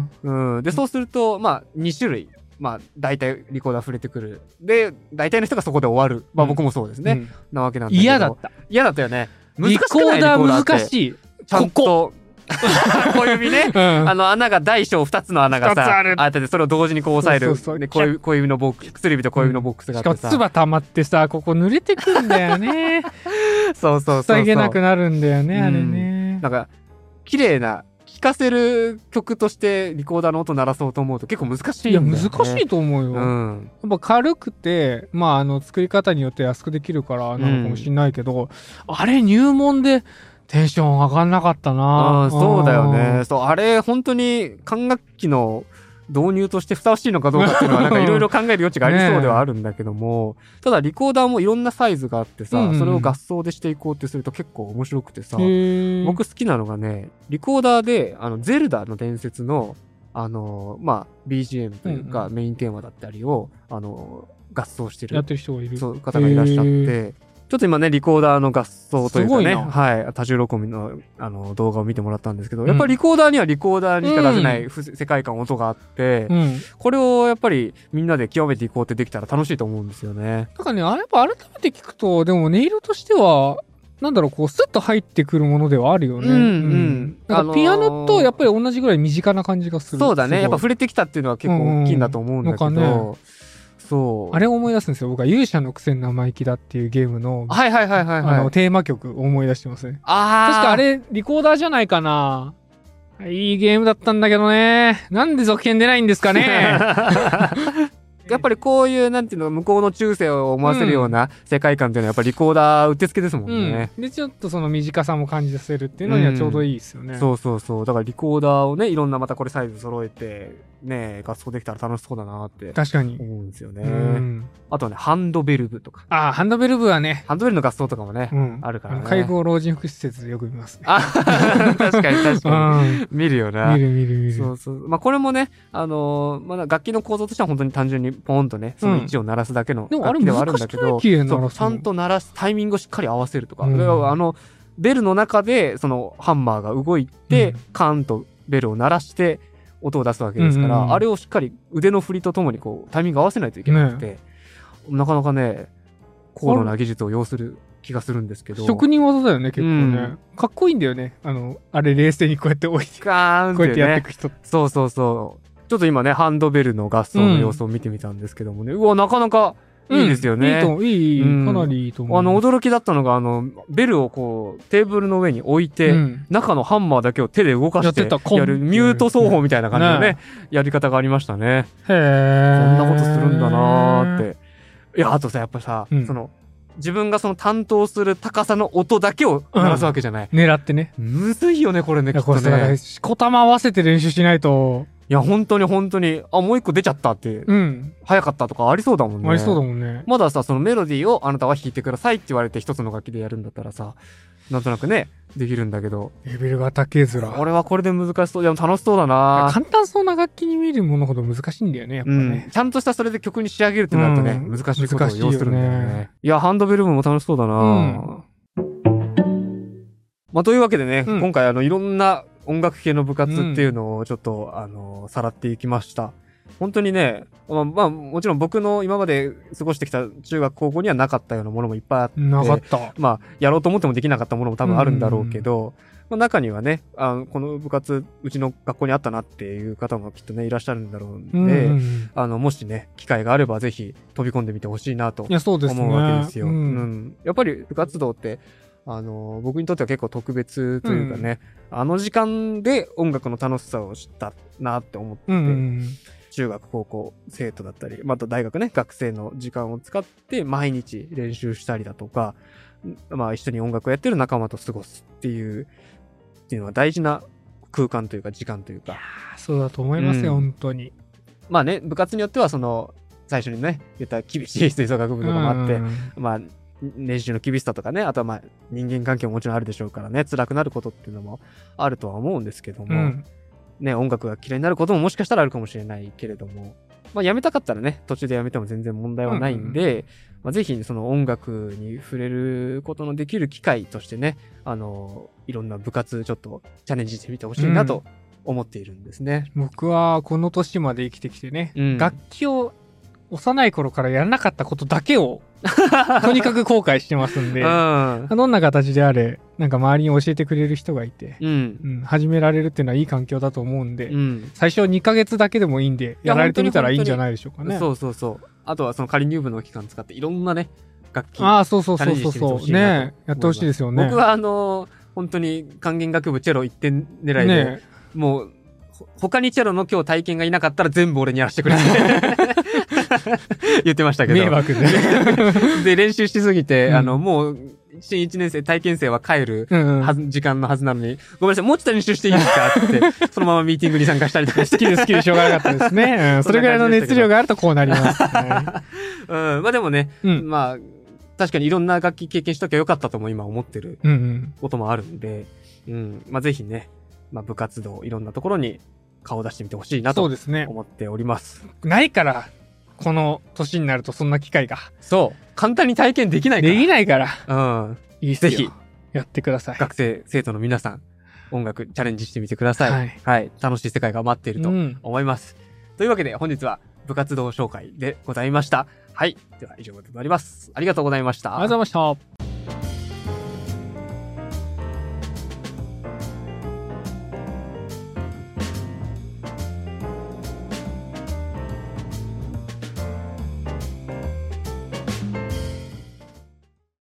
うん。で、そうすると、まあに種類。まあ、大体リコーダー触れてくる。で、大体の人がそこで終わる。まあ僕もそうですね。うん、なわけなんだけど。 嫌だった。 嫌だったよね。 難しくない？リコーダー難しい。 ちゃんと、小指ね、うん、あの穴が大小二つの穴がさ、あってて、それを同時にこう押さえる。そうそうそう、小指、小指のボックス、薬指と小指のボックスがあってさ。 しかも唾溜まってさ、ここ濡れてくんだよね。 そうそうそうそう。 塞げなくなるんだよね、あれね。 なんか、綺麗な、聴かせる曲としてリコーダーの音鳴らそうと思うと結構難しいんだよね。 いや、難しいと思うよ。うん、やっぱ軽くて、まあ、あの、作り方によって安くできるからなのかもしれないけど、うん、あれ入門でテンション上がんなかったな。 あそうだよね。そう、あれ、本当に管楽器の導入としてふさわしいのかどうかっていうのは、なんかいろいろ考える余地がありそうではあるんだけども、ね、ただリコーダーもいろんなサイズがあってさ、うんうん、それを合奏でしていこうってすると結構面白くてさ、僕好きなのがね、リコーダーで、あの、ゼルダの伝説の、あの、まあ、ビージーエム というか、メインテーマだったりを、あの、合奏してる。 やってる人がいる。 そう、方がいらっしゃって、ちょっと今ね、リコーダーの合奏というかね、はい、多重録音のあの動画を見てもらったんですけど、うん、やっぱりリコーダーにはリコーダーにしか出せない、うん、世界観、音があって、うん、これをやっぱりみんなで極めていこうってできたら楽しいと思うんですよね。 なんかね、あれやっぱ改めて聞くと、でも音色としては、なんだろう、こう、スッと入ってくるものではあるよね。うん、うん。なんかピアノとやっぱり同じぐらい身近な感じがする。 そうだね。やっぱ触れてきたっていうのは結構大きいんだと思うんだけど、うん、なんかね、そう。 あれを思い出すんですよ。僕は勇者のくせに生意気だっていうゲームの、 はいはいはいはい、はい、 あの、テーマ曲を思い出してますね。ああ。確かあれ、リコーダーじゃないかな。いいゲームだったんだけどね。なんで続編出ないんですかね。 やっぱりこういう、なんていうの、向こうの中世を思わせるような世界観っていうのはやっぱりリコーダーうってつけですもんね、 うん。で、ちょっとその短さも感じさせるっていうのにはちょうどいいですよね。 うん、そうそうそう。だからリコーダーをね、いろんなまたこれサイズ揃えて、ね、合奏できたら楽しそうだなって。 確かに。 思うんですよね。うん、あとはね、ハンドベル部とか。 ああ、ハンドベル部はね。 ハンドベルの合奏とかもね、うん、あるからね。 介護老人福祉施設でよく見ますね。 あ確かに確かに。見るよな。 見る見る見る。 そうそう。まあこれもね、あのー、まだ楽器の構造としては本当に単純にポンとね、その位置を鳴らすだけの楽器ではあるんだけど、 うん、 そうちゃんと鳴らすタイミングをしっかり合わせるとか、うん、あの、ベルの中でそのハンマーが動いて、うん、カーンとベルを鳴らして、音を出すわけですから、うんうん、あれをしっかり腕の振りとともにこうタイミング合わせないといけなくて、ね、なかなかね高度な技術を要する気がするんですけど、 職人技だよね結構ね、うん、かっこいいんだよね、あのあれ冷静にこうやって置いてガーンって、ね、 こうやってやっていく人、 そうそうそう、ちょっと今ねハンドベルの合奏の様子を見てみたんですけどもね、うん、うわなかなかいいですよね。 うん、いいといい、うん、かなりいいと思う。 あの驚きだったのがあのベルをこうテーブルの上に置いて、うん、中のハンマーだけを手で動かしてやるミュート奏法みたいな感じのね、ねやり方がありましたね。 へえ。 こんなことするんだなーって。いやあとさやっぱさ、うん、その自分がその担当する高さの音だけを鳴らすわけじゃない。 うん、狙ってね。 むずいよねこれね。 きっとね。しこたま合わせて練習しないと。 いや本当に本当にあもう一個出ちゃったって、うん、早かったとかありそうだもんね。 ありそうだもんね。 まださそのメロディーをあなたは弾いてくださいって言われて一つの楽器でやるんだったらさなんとなくねできるんだけどレベルが高えずら。 これはこれで難しそう。いや楽しそうだな。 簡単そうな楽器に見るものほど難しいんだよねやっぱね、 うん、ちゃんとしたそれで曲に仕上げるってなるとね、うん、難しいことを要するんだよね。よねいやハンドベル部も楽しそうだな、うん、まあというわけでね、うん、今回あのいろんな音楽系の部活っていうのをちょっと、うん、あのさらっていきました。本当にね、まあ、まあ、もちろん僕の今まで過ごしてきた中学高校にはなかったようなものもいっぱいあって、 なかった。 まあ、やろうと思ってもできなかったものも多分あるんだろうけど、うんまあ、中にはね、あこの部活、うちの学校にあったなっていう方もきっとね、いらっしゃるんだろうんで、うん、あの、もしね、機会があればぜひ飛び込んでみてほしいなと思うわけですよ。 うんうん、やっぱり部活動って、あの、僕にとっては結構特別というかね、うん、あの時間で音楽の楽しさを知ったなって思って、うんうん中学高校生徒だったりまた大学ね学生の時間を使って毎日練習したりだとかまあ一緒に音楽をやってる仲間と過ごすっていうっていうのは大事な空間というか時間というか。いやそうだと思いますよ、うん、本当に。 まあね部活によってはその最初にね言った厳しい吹奏楽部とかもあって、うん、まあ練習の厳しさとかねあとはまあ人間関係ももちろんあるでしょうからね辛くなることっていうのもあるとは思うんですけども、うんね、音楽が嫌いになることももしかしたらあるかもしれないけれども、まあ、やめたかったらね、途中でやめても全然問題はないんで、うんうんまあ、ぜひその音楽に触れることのできる機会としてね、あの、いろんな部活ちょっとチャレンジしてみてほしいなと思っているんですね。 うん、僕はこの年まで生きてきてね、うん、楽器を幼い頃からやらなかったことだけをとにかく後悔してますんで、うん、どんな形であれなんか周りに教えてくれる人がいて、うんうん、始められるっていうのはいい環境だと思うんで、うん、最初にかげつだけでもいいんでやられてみたらいいんじゃないでしょうかね。 そうそうそう。あとはその仮入部の期間使っていろんなね楽器ああそうそうそうそうそうねやってほしいですよね。 僕はあのー、本当に管弦楽部チェロ一点狙いで、ね、もう他にチェロの今日体験がいなかったら全部俺にやらせてくれ言ってましたけど迷惑でで練習しすぎて、うん、あのもう新いちねん生体験生は帰るはず、うんうん、時間のはずなのに、ごめんなさい、もうちょっと練習していいですかって言って、そのままミーティングに参加したりとかして。 好きで好きでしょうがなかったですね。うん、それぐらいの熱量があるとこうなります。 はい、うん、まあでもね、うん、まあ、確かにいろんな楽器経験しときゃよかったとも今思ってることもあるんで、うん、うん、まあぜひね、まあ部活動いろんなところに顔を出してみてほしいなと思っております。 ね、ないから、この年になるとそんな機会が。 そう。簡単に体験できないから。 できないから。 うん。 いいぜひ、やってください。 学生、生徒の皆さん、音楽チャレンジしてみてください。はい。はい、楽しい世界が待っていると思います。うん、というわけで本日は部活動紹介でございました。はい。では以上となります。ありがとうございました。 ありがとうございました。